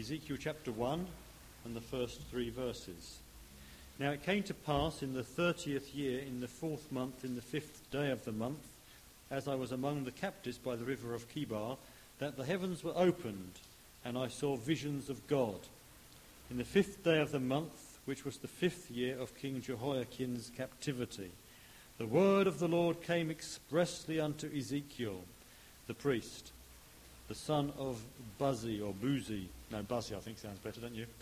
Ezekiel chapter 1 and the first 3 verses. Now it came to pass in the 30th year, in the 4th month, in the 5th day of the month, as I was among the captives by the river of Chebar, that the heavens were opened, and I saw visions of God. In the 5th day of the month, which was the 5th year of King Jehoiakim's captivity, the word of the Lord came expressly unto Ezekiel, the priest, the son of Buzi, or Buzi. No, Buzi I think sounds better, don't you?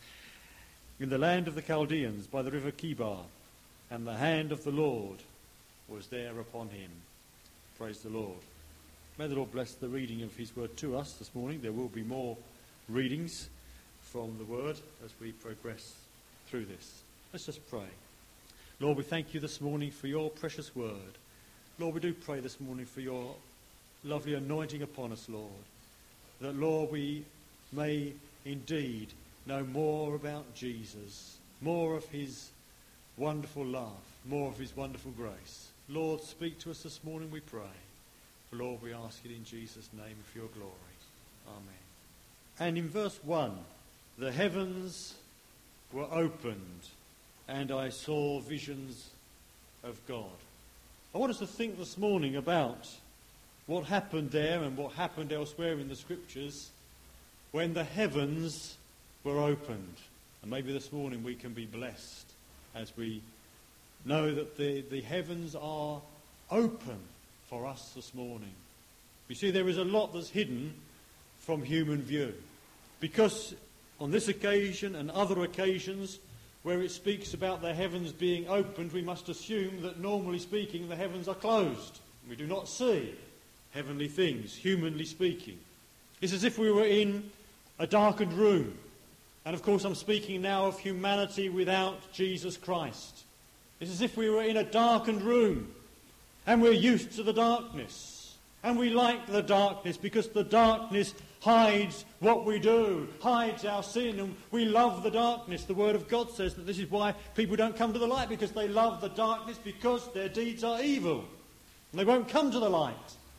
In the land of the Chaldeans, by the river Chebar, and the hand of the Lord was there upon him. Praise the Lord. May the Lord bless the reading of his word to us this morning. There will be more readings from the word as we progress through this. Let's just pray. Lord, we thank you this morning for your precious word. Lord, we do pray this morning for your lovely anointing upon us, Lord. That, Lord, we may indeed know more about Jesus, more of his wonderful love, more of his wonderful grace. Lord, speak to us this morning, we pray. For, Lord, we ask it in Jesus' name for your glory. Amen. And in verse 1, the heavens were opened, and I saw visions of God. I want us to think this morning about what happened there and what happened elsewhere in the Scriptures when the heavens were opened. And maybe this morning we can be blessed as we know that the heavens are open for us this morning. You see, there is a lot that's hidden from human view. Because on this occasion and other occasions where it speaks about the heavens being opened, we must assume that normally speaking the heavens are closed. We do not see heavenly things, humanly speaking. It's as if we were in a darkened room. And of course I'm speaking now of humanity without Jesus Christ. It's as if we were in a darkened room and we're used to the darkness. And we like the darkness because the darkness hides what we do, hides our sin, and we love the darkness. The Word of God says that this is why people don't come to the light, because they love the darkness because their deeds are evil. And they won't come to the light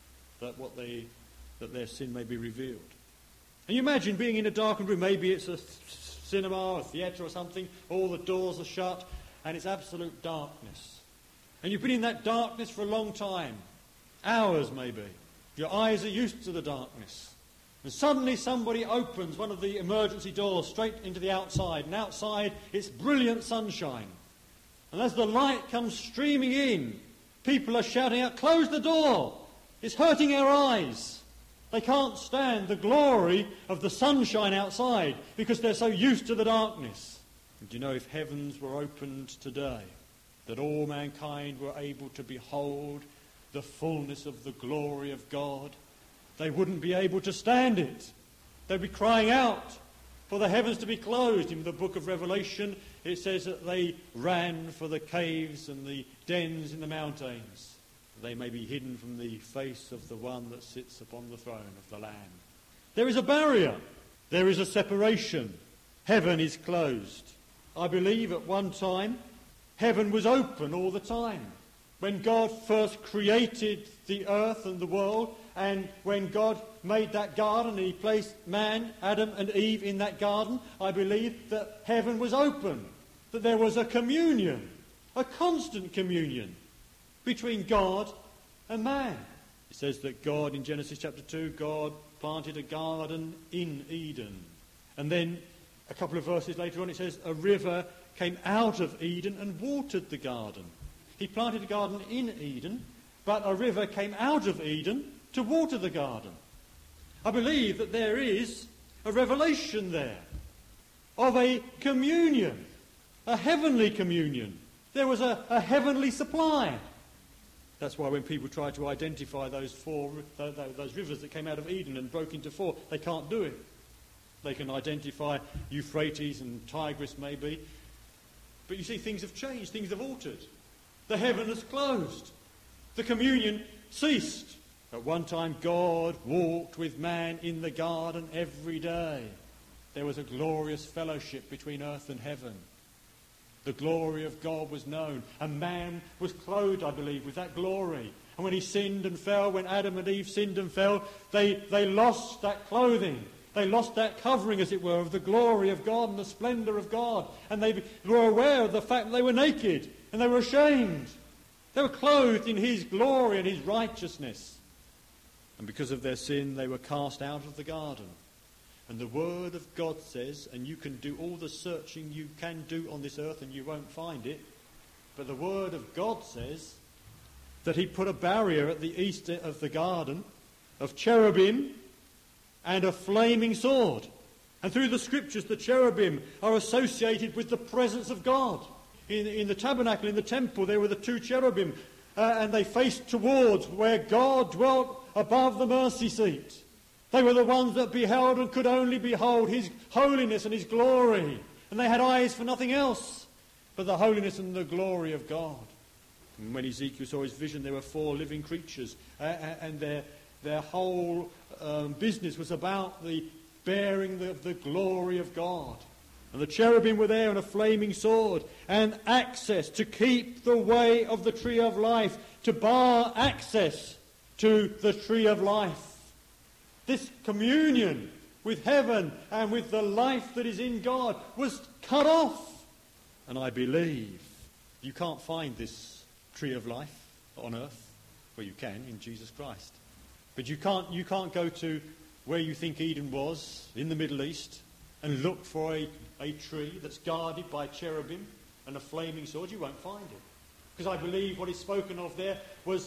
that their sin may be revealed. And you imagine being in a darkened room, maybe it's a cinema, a theatre or something, all the doors are shut, and it's absolute darkness. And you've been in that darkness for a long time, hours maybe. Your eyes are used to the darkness. And suddenly somebody opens one of the emergency doors straight into the outside, and outside it's brilliant sunshine. And as the light comes streaming in, people are shouting out, "Close the door! It's hurting our eyes." They can't stand the glory of the sunshine outside because they're so used to the darkness. And do you know, if heavens were opened today, that all mankind were able to behold the fullness of the glory of God, they wouldn't be able to stand it. They'd be crying out for the heavens to be closed. In the book of Revelation, it says that they ran for the caves and the dens in the mountains. They may be hidden from the face of the one that sits upon the throne of the Lamb. There is a barrier. There is a separation. Heaven is closed. I believe at one time, heaven was open all the time. When God first created the earth and the world, and when God made that garden and he placed man, Adam and Eve in that garden, I believe that heaven was open, that there was a communion, a constant communion between God and man. It says that God, in Genesis chapter 2, God planted a garden in Eden. And then a couple of verses later on it says a river came out of Eden and watered the garden. He planted a garden in Eden, but a river came out of Eden to water the garden. I believe that there is a revelation there of a communion, a heavenly communion. There was a heavenly supply. That's why when people try to identify those rivers that came out of Eden and broke into 4, they can't do it. They can identify Euphrates and Tigris maybe. But you see, things have changed, things have altered. The heaven has closed. The communion ceased. At one time, God walked with man in the garden every day. There was a glorious fellowship between earth and heaven. The glory of God was known, and man was clothed, I believe, with that glory. And when he sinned and fell, when Adam and Eve sinned and fell, they lost that clothing. They lost that covering, as it were, of the glory of God and the splendour of God. And they were aware of the fact that they were naked and they were ashamed. They were clothed in his glory and his righteousness. And because of their sin, they were cast out of the garden. And the Word of God says, and you can do all the searching you can do on this earth and you won't find it, but the Word of God says that he put a barrier at the east of the garden of cherubim and a flaming sword. And through the Scriptures, the cherubim are associated with the presence of God. In the tabernacle, in the temple, there were the two cherubim, and they faced towards where God dwelt above the mercy seat. They were the ones that beheld and could only behold his holiness and his glory. And they had eyes for nothing else but the holiness and the glory of God. And when Ezekiel saw his vision, there were 4 living creatures, and their whole business was about the bearing of the glory of God. And the cherubim were there, and a flaming sword, and access to keep the way of the tree of life, to bar access to the tree of life. This communion with heaven and with the life that is in God was cut off. And I believe you can't find this tree of life on earth. Well, you can in Jesus Christ. But you can't go to where you think Eden was, in the Middle East, and look for a tree that's guarded by cherubim and a flaming sword. You won't find it. Because I believe what is spoken of there was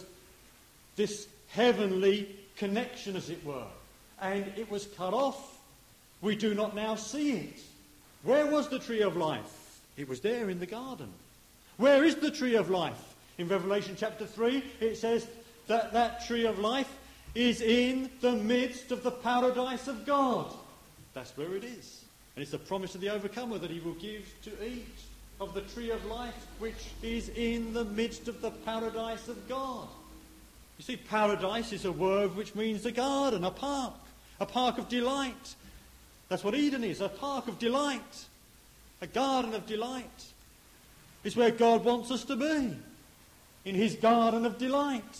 this heavenly connection, as it were. And it was cut off. We do not now see it. Where was the tree of life? It was there in the garden. Where is the tree of life? In Revelation chapter 3, it says that that tree of life is in the midst of the paradise of God. That's where it is. And it's a promise to the overcomer that he will give to eat of the tree of life, which is in the midst of the paradise of God. You see, paradise is a word which means a garden, a park of delight. That's what Eden is, a park of delight, a garden of delight. It's where God wants us to be, in his garden of delight.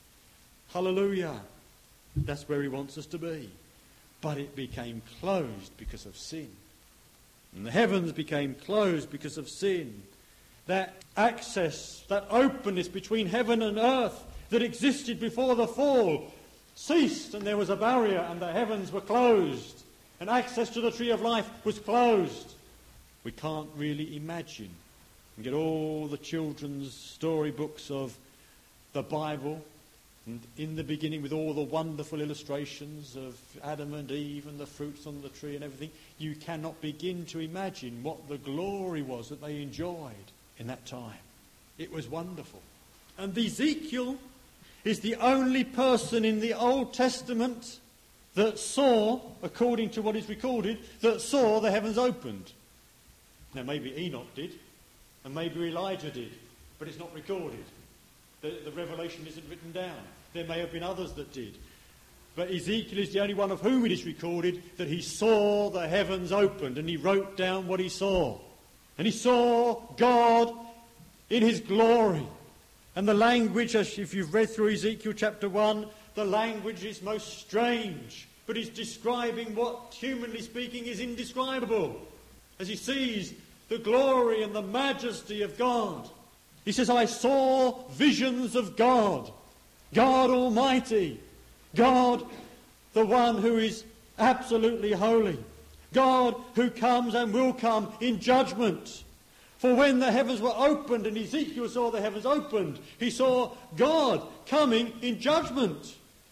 Hallelujah. That's where he wants us to be. But it became closed because of sin. And the heavens became closed because of sin. That access, that openness between heaven and earth that existed before the fall ceased, and there was a barrier, and the heavens were closed, and access to the tree of life was closed. We can't really imagine. You get all the children's storybooks of the Bible, and in the beginning with all the wonderful illustrations of Adam and Eve and the fruits on the tree and everything. You cannot begin to imagine what the glory was that they enjoyed in that time. It was wonderful. And Ezekiel is the only person in the Old Testament that saw, according to what is recorded, that saw the heavens opened. Now maybe Enoch did, and maybe Elijah did, but it's not recorded. The revelation isn't written down. There may have been others that did. But Ezekiel is the only one of whom it is recorded that he saw the heavens opened, and he wrote down what he saw. And he saw God in his glory. And the language, if you've read through Ezekiel chapter 1, the language is most strange. But he's describing what, humanly speaking, is indescribable. As he sees the glory and the majesty of God. He says, I saw visions of God. God Almighty. God, the one who is absolutely holy. God who comes and will come in judgment. For when the heavens were opened, and Ezekiel saw the heavens opened, he saw God coming in judgment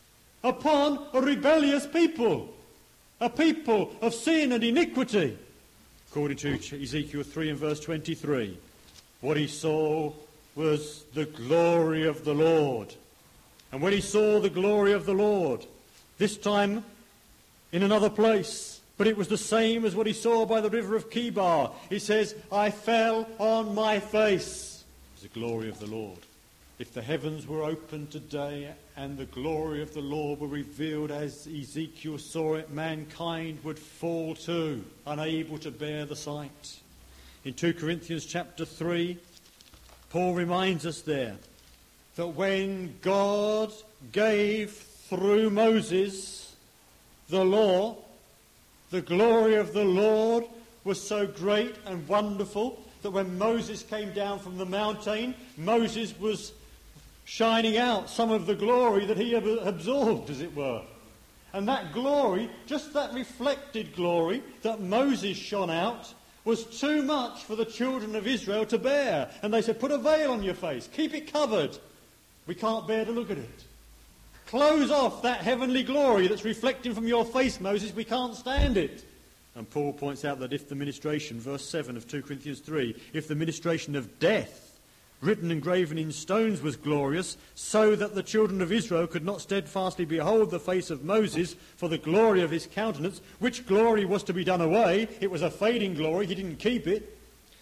upon a rebellious people, a people of sin and iniquity. According to Ezekiel 3 and verse 23, what he saw was the glory of the Lord. And when he saw the glory of the Lord, this time in another place, but it was the same as what he saw by the river of Chebar. He says, I fell on my face. It was the glory of the Lord. If the heavens were opened today and the glory of the Lord were revealed as Ezekiel saw it, mankind would fall too, unable to bear the sight. In 2 Corinthians chapter 3, Paul reminds us there that when God gave through Moses the law, The glory of the Lord was so great and wonderful that when Moses came down from the mountain, Moses was shining out some of the glory that he had absorbed, as it were. And that glory, just that reflected glory that Moses shone out, was too much for the children of Israel to bear. And they said, put a veil on your face, keep it covered. We can't bear to look at it. Close off that heavenly glory that's reflecting from your face, Moses, we can't stand it. And Paul points out that if the ministration, verse 7 of 2 Corinthians 3, if the ministration of death, written and graven in stones, was glorious, so that the children of Israel could not steadfastly behold the face of Moses for the glory of his countenance, which glory was to be done away. It was a fading glory, he didn't keep it.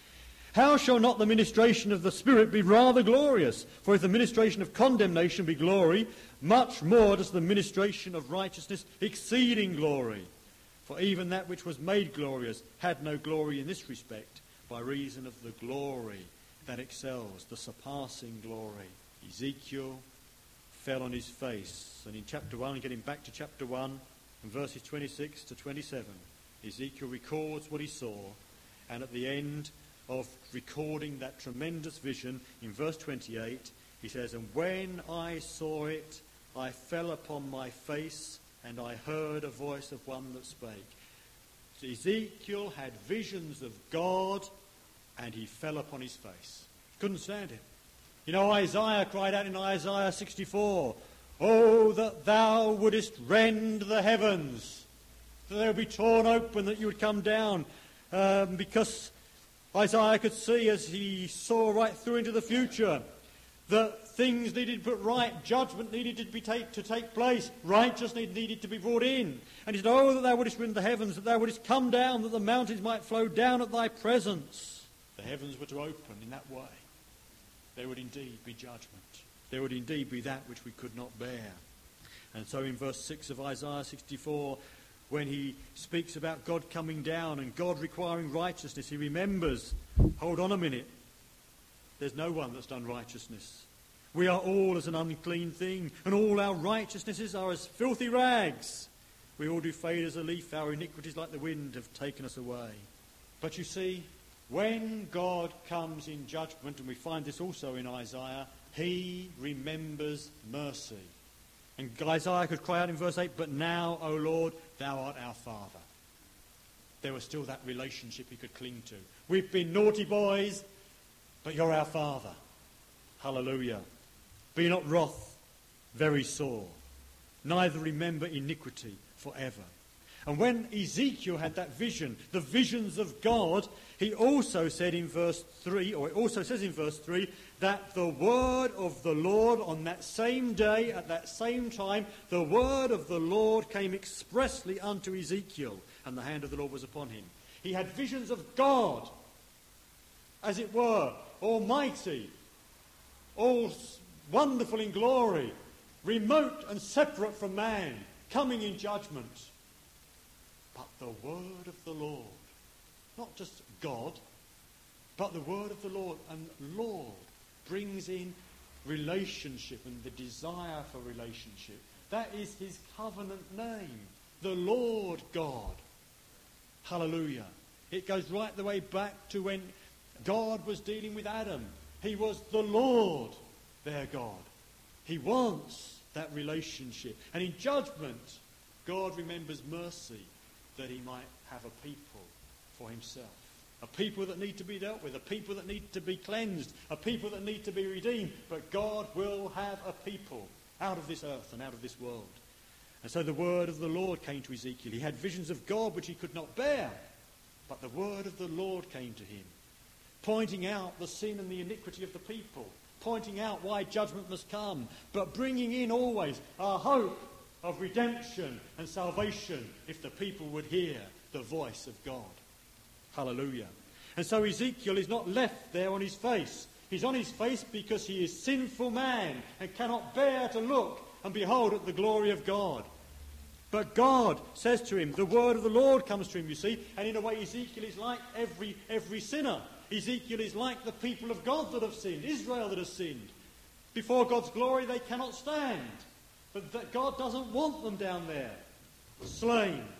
How shall not the ministration of the Spirit be rather glorious? For if the ministration of condemnation be glory, much more does the ministration of righteousness exceeding glory. For even that which was made glorious had no glory in this respect, by reason of the glory that excels, the surpassing glory. Ezekiel fell on his face. And in chapter 1, getting back to chapter 1, and verses 26 to 27, Ezekiel records what he saw. And at the end of recording that tremendous vision, in verse 28, he says, and when I saw it, I fell upon my face, and I heard a voice of one that spake. So Ezekiel had visions of God, and he fell upon his face. Couldn't stand it. You know, Isaiah cried out in Isaiah 64, oh, that thou wouldest rend the heavens, that they would be torn open, that you would come down, because Isaiah could see, as he saw right through into the future, that things needed to be put right, judgment needed to take place, righteousness needed to be brought in. And he said, oh, that thou wouldest rend the heavens, that thou wouldest come down, that the mountains might flow down at thy presence. The heavens were to open in that way. There would indeed be judgment. There would indeed be that which we could not bear. And so in verse 6 of Isaiah 64, when he speaks about God coming down and God requiring righteousness, he remembers, hold on a minute, there's no one that's done righteousness. We are all as an unclean thing, and all our righteousnesses are as filthy rags. We all do fade as a leaf, our iniquities like the wind have taken us away. But you see, when God comes in judgment, and we find this also in Isaiah, he remembers mercy. And Isaiah could cry out in verse 8, but now, O Lord, thou art our Father. There was still that relationship he could cling to. We've been naughty boys, but you're our Father. Hallelujah. Be not wroth, very sore, neither remember iniquity forever. And when Ezekiel had that vision, the visions of God, he also said in verse 3, or it also says in verse 3, that the word of the Lord on that same day, at that same time, the word of the Lord came expressly unto Ezekiel, and the hand of the Lord was upon him. He had visions of God, as it were, almighty, all wonderful in glory, remote and separate from man, coming in judgment. But the word of the Lord, not just God, but the word of the Lord, and Lord brings in relationship and the desire for relationship. That is his covenant name, the Lord God. Hallelujah. It goes right the way back to when God was dealing with Adam. He was the Lord, their God. He wants that relationship. And in judgment, God remembers mercy, that he might have a people for himself. A people that need to be dealt with, a people that need to be cleansed, a people that need to be redeemed. But God will have a people out of this earth and out of this world. And so the word of the Lord came to Ezekiel. He had visions of God which he could not bear. But the word of the Lord came to him, pointing out the sin and the iniquity of the people, pointing out why judgment must come, but bringing in always a hope of redemption and salvation if the people would hear the voice of God. Hallelujah. And so Ezekiel is not left there on his face. He's on his face because he is sinful man and cannot bear to look and behold at the glory of God. But God says to him, the word of the Lord comes to him, you see, and in a way Ezekiel is like every sinner. Ezekiel is like the people of God that have sinned, Israel that has sinned. Before God's glory they cannot stand. But that God doesn't want them down there, slain,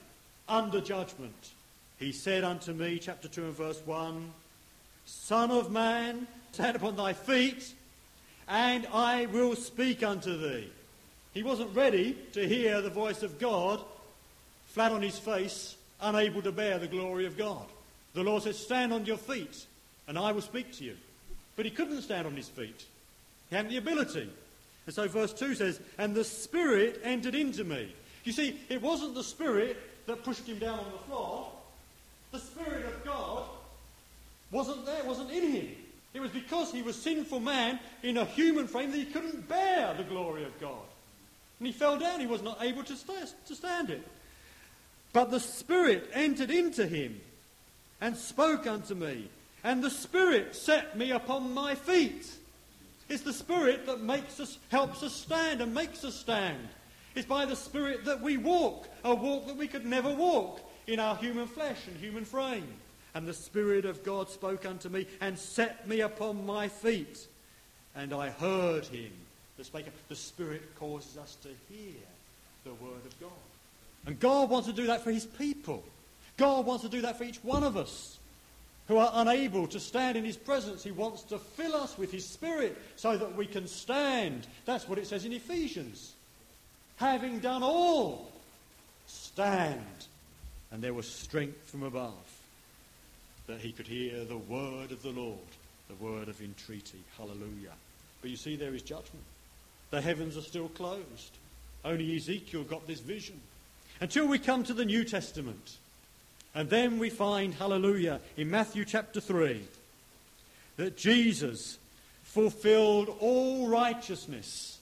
under judgment. He said unto me, chapter 2 and verse 1, Son of man, stand upon thy feet, and I will speak unto thee. He wasn't ready to hear the voice of God, flat on his face, unable to bear the glory of God. The Lord said, stand on your feet, and I will speak to you. But he couldn't stand on his feet. He hadn't the ability. And so verse 2 says, and the Spirit entered into me. You see, it wasn't the Spirit that pushed him down on the floor. The Spirit of God wasn't there, wasn't in him. It was because he was sinful man in a human frame that he couldn't bear the glory of God. And he fell down. He was not able to stand it. But the Spirit entered into him and spoke unto me. And the Spirit set me upon my feet. It's the Spirit that helps us stand and makes us stand. It's by the Spirit that we walk, a walk that we could never walk in our human flesh and human frame. And the Spirit of God spoke unto me and set me upon my feet. And I heard him. The Spirit causes us to hear the word of God. And God wants to do that for his people. God wants to do that for each one of us who are unable to stand in his presence. He wants to fill us with his Spirit so that we can stand. That's what it says in Ephesians. Having done all, stand. And there was strength from above, that he could hear the word of the Lord, the word of entreaty. Hallelujah. But you see, there is judgment. The heavens are still closed. Only Ezekiel got this vision. Until we come to the New Testament. And then we find, hallelujah, in Matthew chapter 3, that Jesus fulfilled all righteousness.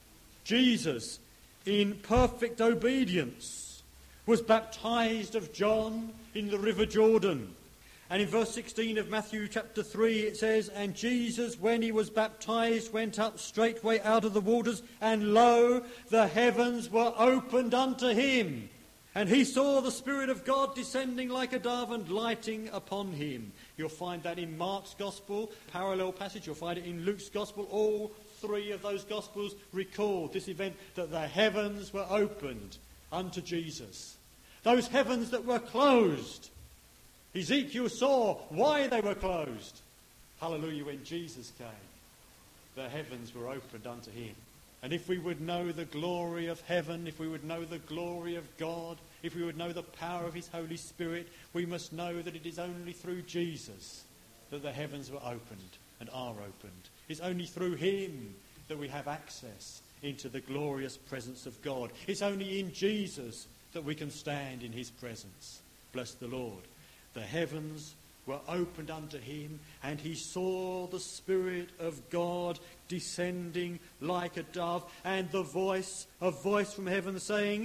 Jesus, in perfect obedience, was baptized of John in the river Jordan. And in verse 16 of Matthew chapter 3 it says, and Jesus, when he was baptized, went up straightway out of the waters, and lo, the heavens were opened unto him. And he saw the Spirit of God descending like a dove and lighting upon him. You'll find that in Mark's Gospel, parallel passage. You'll find it in Luke's Gospel. All three of those Gospels record this event, that the heavens were opened unto Jesus. Those heavens that were closed, Ezekiel saw why they were closed. Hallelujah, when Jesus came, the heavens were opened unto him. And if we would know the glory of heaven, if we would know the glory of God, if we would know the power of his Holy Spirit, we must know that it is only through Jesus that the heavens were opened and are opened. It's only through him that we have access into the glorious presence of God. It's only in Jesus that we can stand in his presence. Bless the Lord. The heavens were opened unto him, and he saw the Spirit of God descending like a dove, and a voice from heaven saying,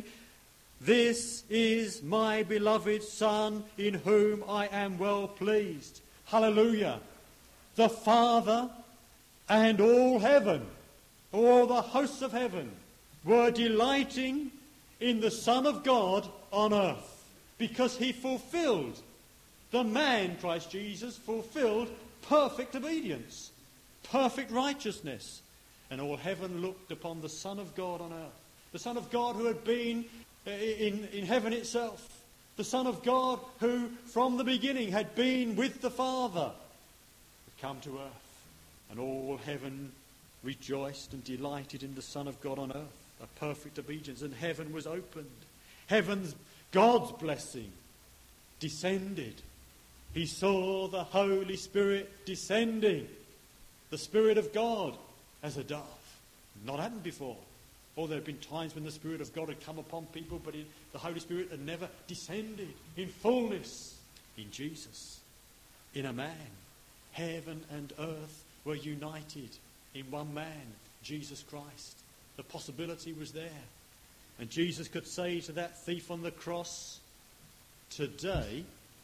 this is my beloved Son, in whom I am well pleased. Hallelujah. The Father and all heaven, all the hosts of heaven, were delighting in the Son of God on earth, because he fulfilled, the man, Christ Jesus, fulfilled perfect obedience, perfect righteousness. And all heaven looked upon the Son of God on earth. The Son of God who had been in heaven itself. The Son of God who from the beginning had been with the Father, had come to earth. And all heaven rejoiced and delighted in the Son of God on earth. A perfect obedience. And heaven was opened. Heaven's, God's blessing descended. He saw the Holy Spirit descending, the Spirit of God as a dove. Not happened before. Or there have been times when the Spirit of God had come upon people, but the Holy Spirit had never descended in fullness in Jesus, in a man. Heaven and earth were united in one man, Jesus Christ. The possibility was there. And Jesus could say to that thief on the cross, today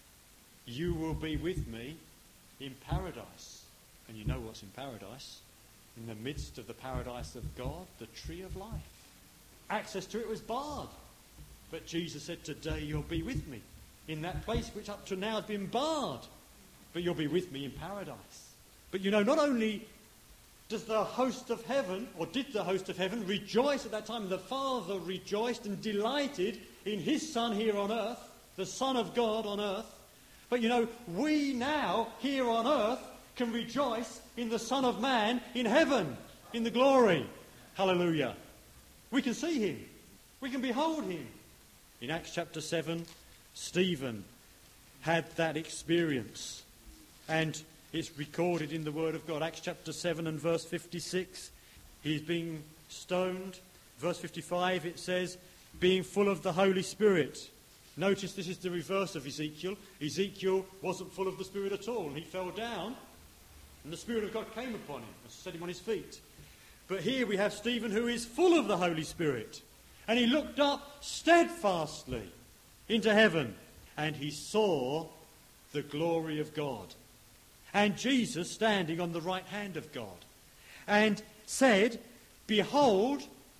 you will be with me in paradise. And you know what's in paradise. In the midst of the paradise of God, the tree of life. Access to it was barred. But Jesus said, today you'll be with me in that place which up to now has been barred. But you'll be with me in paradise. But you know, not only does the host of heaven, or did the host of heaven, rejoice at that time, the Father rejoiced and delighted in his Son here on earth, the Son of God on earth. But you know, we now, here on earth, can rejoice in the Son of Man in heaven, in the glory. Hallelujah. We can see him. We can behold him. In Acts chapter 7, Stephen had that experience. And it's recorded in the Word of God. Acts chapter 7 and verse 56. He's being stoned. Verse 55, it says, being full of the Holy Spirit. Notice this is the reverse of Ezekiel. Ezekiel wasn't full of the Spirit at all, and he fell down, and the Spirit of God came upon him and set him on his feet. But here we have Stephen, who is full of the Holy Spirit, and he looked up steadfastly into heaven, and he saw the glory of God, and Jesus standing on the right hand of God, and said, behold,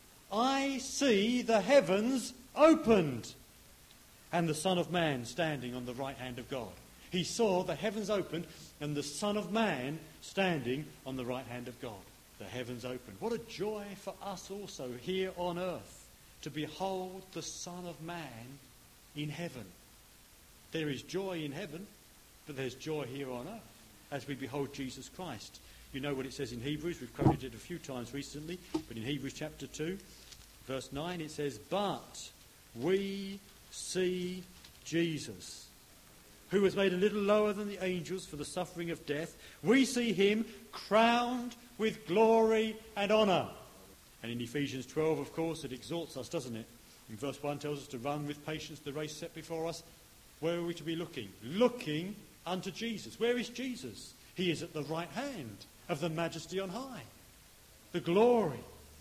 I see the heavens opened, and the Son of Man standing on the right hand of God. He saw the heavens opened and the Son of Man standing on the right hand of God. The heavens opened. What a joy for us also here on earth to behold the Son of Man in heaven. There is joy in heaven, but there's joy here on earth as we behold Jesus Christ. You know what it says in Hebrews. We've quoted it a few times recently, but in Hebrews chapter 2, verse 9, it says, but we see Jesus, who was made a little lower than the angels for the suffering of death. We see him crowned with glory and honour. And in Ephesians 12, of course, it exhorts us, doesn't it? In verse 1 tells us to run with patience the race set before us. Where are we to be looking? Looking unto Jesus. Where is Jesus? He is at the right hand of the Majesty on high. The glory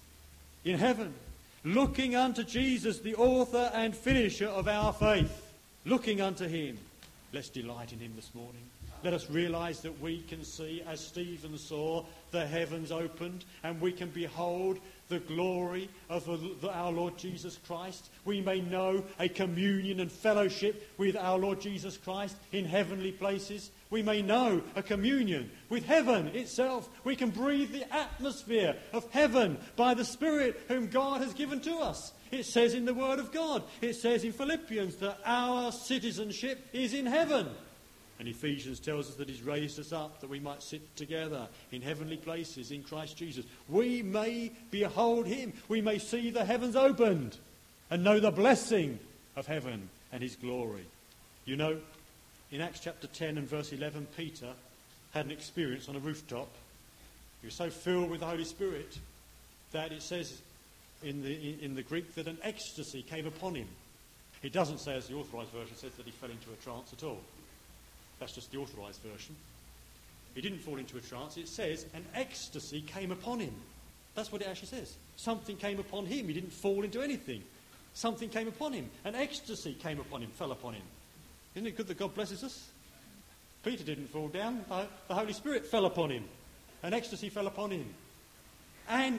in heaven. Looking unto Jesus, the author and finisher of our faith. Looking unto him. Let's delight in him this morning. Let us realise that we can see, as Stephen saw, the heavens opened, and we can behold the glory of our Lord Jesus Christ. We may know a communion and fellowship with our Lord Jesus Christ in heavenly places. We may know a communion with heaven itself. We can breathe the atmosphere of heaven by the Spirit whom God has given to us. It says in the Word of God, it says in Philippians that our citizenship is in heaven. And Ephesians tells us that he's raised us up that we might sit together in heavenly places in Christ Jesus. We may behold him. We may see the heavens opened and know the blessing of heaven and his glory. You know, in Acts chapter 10 and verse 11, Peter had an experience on a rooftop. He was so filled with the Holy Spirit that it says in the Greek that an ecstasy came upon him. It doesn't say, as the Authorised Version says, that he fell into a trance at all. That's just the Authorised Version. He didn't fall into a trance. It says an ecstasy came upon him. That's what it actually says. Something came upon him. He didn't fall into anything. Something came upon him. An ecstasy came upon him, fell upon him. Isn't it good that God blesses us? Peter didn't fall down. The Holy Spirit fell upon him. An ecstasy fell upon him. And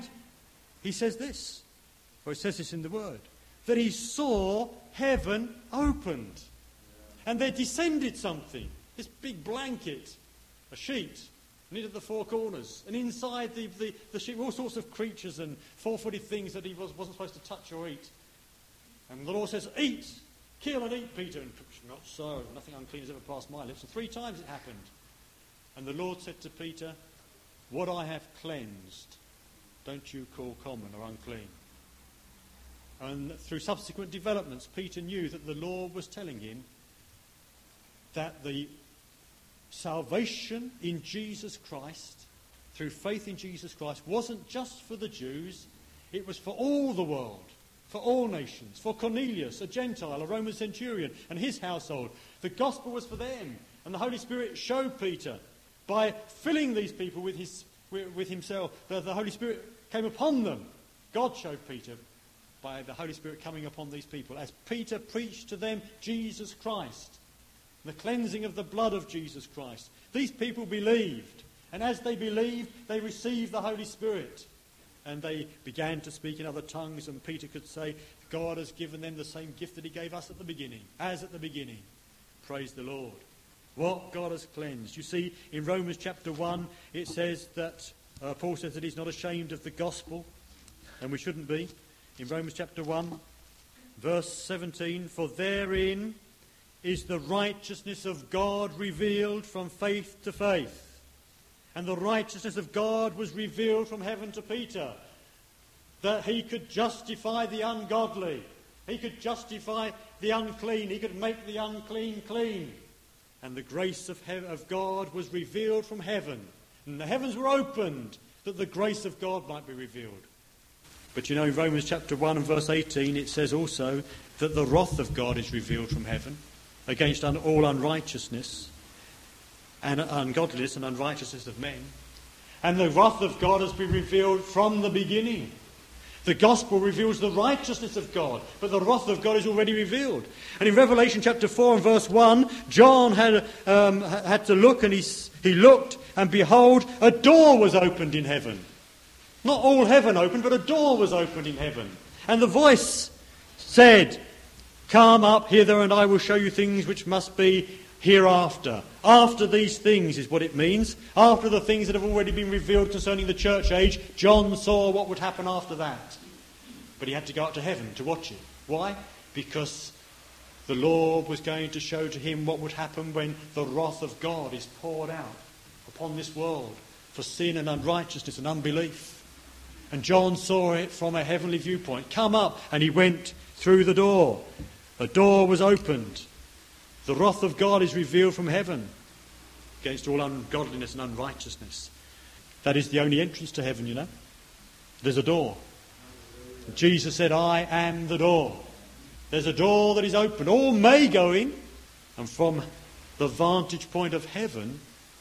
he says this, or it says this in the Word, that he saw heaven opened. And there descended something. This big blanket, a sheet, knit at the four corners. And inside the sheet were all sorts of creatures and four-footed things that he wasn't supposed to touch or eat. And the Lord says, eat, kill and eat, Peter. And not so, nothing unclean has ever passed my lips. And 3 times it happened. And the Lord said to Peter, what I have cleansed, don't you call common or unclean. And through subsequent developments, Peter knew that the Lord was telling him that the salvation in Jesus Christ, through faith in Jesus Christ, wasn't just for the Jews, it was for all the world, for all nations, for Cornelius, a Gentile, a Roman centurion, and his household. The gospel was for them, and the Holy Spirit showed Peter, by filling these people with himself, the Holy Spirit came upon them. God showed Peter by the Holy Spirit coming upon these people, as Peter preached to them Jesus Christ, the cleansing of the blood of Jesus Christ. These people believed, and as they believed, they received the Holy Spirit. And they began to speak in other tongues, and Peter could say, God has given them the same gift that he gave us at the beginning, as at the beginning. Praise the Lord. What God has cleansed. You see, in Romans chapter 1, it says that, Paul says that he's not ashamed of the gospel, and we shouldn't be. In Romans chapter 1, verse 17, for therein is the righteousness of God revealed from faith to faith. And the righteousness of God was revealed from heaven to Peter, that he could justify the ungodly, he could justify the unclean, he could make the unclean clean. And the grace of God was revealed from heaven. And the heavens were opened that the grace of God might be revealed. But you know, in Romans chapter 1 and verse 18, it says also that the wrath of God is revealed from heaven against all unrighteousness and ungodliness and unrighteousness of men. And the wrath of God has been revealed from the beginning. The gospel reveals the righteousness of God, but the wrath of God is already revealed. And in Revelation chapter 4 and verse 1, John had to look, and he looked, and behold, a door was opened in heaven. Not all heaven opened, but a door was opened in heaven. And the voice said, "Come up hither, and I will show you things which must be hereafter." After these things is what it means. After the things that have already been revealed concerning the church age, John saw what would happen after that. But he had to go up to heaven to watch it. Why? Because the Lord was going to show to him what would happen when the wrath of God is poured out upon this world for sin and unrighteousness and unbelief. And John saw it from a heavenly viewpoint. Come up, and he went through the door. A door was opened. The wrath of God is revealed from heaven against all ungodliness and unrighteousness. That is the only entrance to heaven, you know. There's a door. Jesus said, "I am the door." There's a door that is open. All may go in. And from the vantage point of heaven,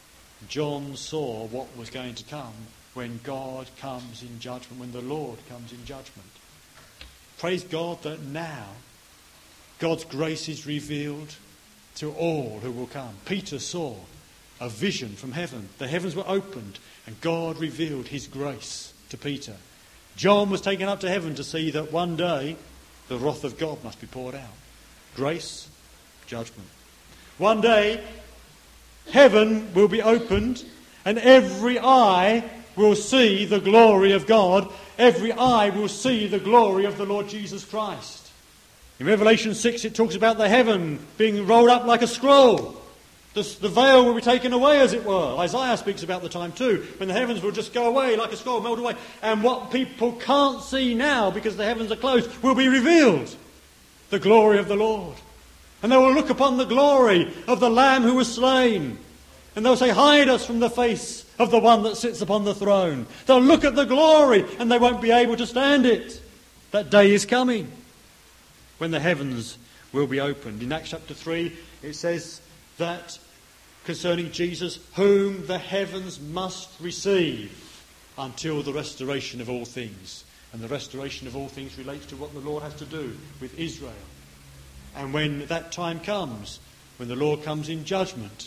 John saw what was going to come when God comes in judgment, when the Lord comes in judgment. Praise God that now God's grace is revealed to all who will come. Peter saw a vision from heaven. The heavens were opened and God revealed his grace to Peter. John was taken up to heaven to see that one day the wrath of God must be poured out. Grace, judgment. One day heaven will be opened and every eye will see the glory of God. Every eye will see the glory of the Lord Jesus Christ. In Revelation 6 it talks about the heaven being rolled up like a scroll. The veil will be taken away, as it were. Isaiah speaks about the time too, when the heavens will just go away like a scroll, melt away. And what people can't see now, because the heavens are closed, will be revealed. The glory of the Lord. And they will look upon the glory of the Lamb who was slain. And they'll say, "Hide us from the face of the one that sits upon the throne." They'll look at the glory and they won't be able to stand it. That day is coming when the heavens will be opened. In Acts chapter 3 it says that concerning Jesus, whom the heavens must receive until the restoration of all things. And the restoration of all things relates to what the Lord has to do with Israel. And when that time comes, when the Lord comes in judgment,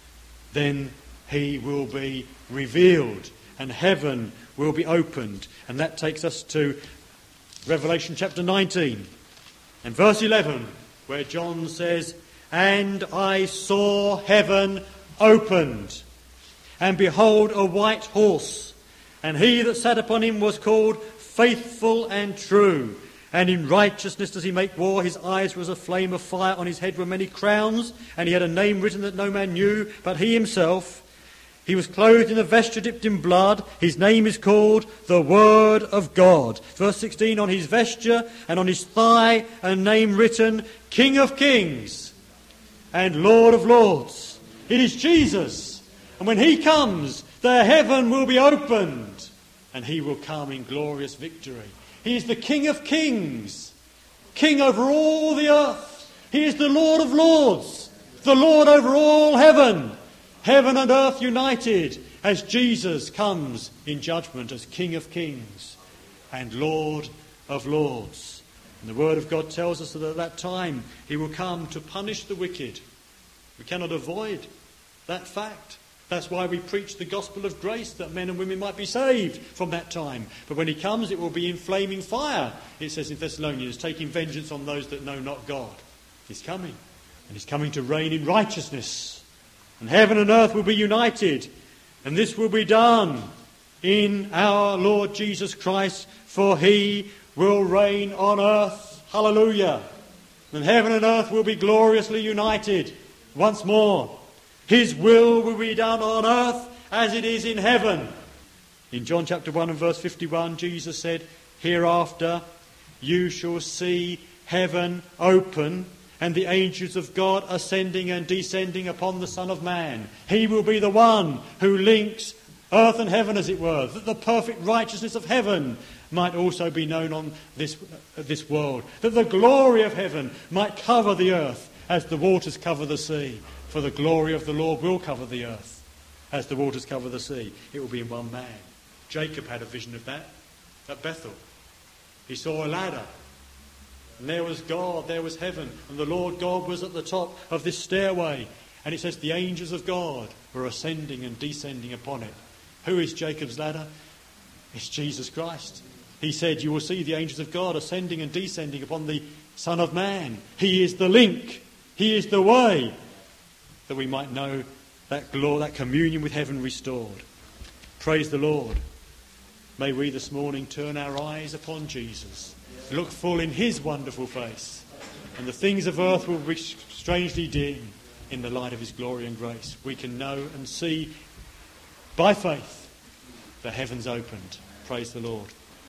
then he will be revealed and heaven will be opened. And that takes us to Revelation chapter 19 and verse 11, where John says, "And I saw heaven opened, and behold a white horse, and he that sat upon him was called Faithful and True, and in righteousness does he make war. His eyes were as a flame of fire, on his head were many crowns, and he had a name written that no man knew but he himself. He was clothed in a vesture dipped in blood. His name is called the Word of God." Verse 16, on his vesture and on his thigh a name written, King of Kings and Lord of Lords. It is Jesus. And when he comes, the heaven will be opened and he will come in glorious victory. He is the King of Kings, King over all the earth. He is the Lord of Lords, the Lord over all heaven. Heaven and earth united as Jesus comes in judgment as King of Kings and Lord of Lords. And the Word of God tells us that at that time he will come to punish the wicked. We cannot avoid that fact. That's why we preach the gospel of grace, that men and women might be saved from that time. But when he comes, it will be in flaming fire. It says in Thessalonians, taking vengeance on those that know not God. He's coming, and he's coming to reign in righteousness. And heaven and earth will be united. And this will be done in our Lord Jesus Christ, for he will reign on earth. Hallelujah. And heaven and earth will be gloriously united once more. His will be done on earth as it is in heaven. In John chapter 1 and verse 51, Jesus said, hereafter you shall see heaven open and the angels of God ascending and descending upon the Son of Man. He will be the one who links earth and heaven, as it were, that the perfect righteousness of heaven might also be known on this world, that the glory of heaven might cover the earth as the waters cover the sea. For the glory of the Lord will cover the earth as the waters cover the sea. It will be in one man. Jacob had a vision of that at Bethel. He saw a ladder, and there was God, there was heaven, and the Lord God was at the top of this stairway. And it says the angels of God were ascending and descending upon it. Who is Jacob's ladder? It's Jesus Christ. He said, you will see the angels of God ascending and descending upon the Son of Man. He is the link. He is the way that we might know that glory, that communion with heaven restored. Praise the Lord. May we this morning turn our eyes upon Jesus, look full in his wonderful face, and the things of earth will be strangely dim in the light of his glory and grace. We can know and see by faith the heavens opened. Praise the Lord.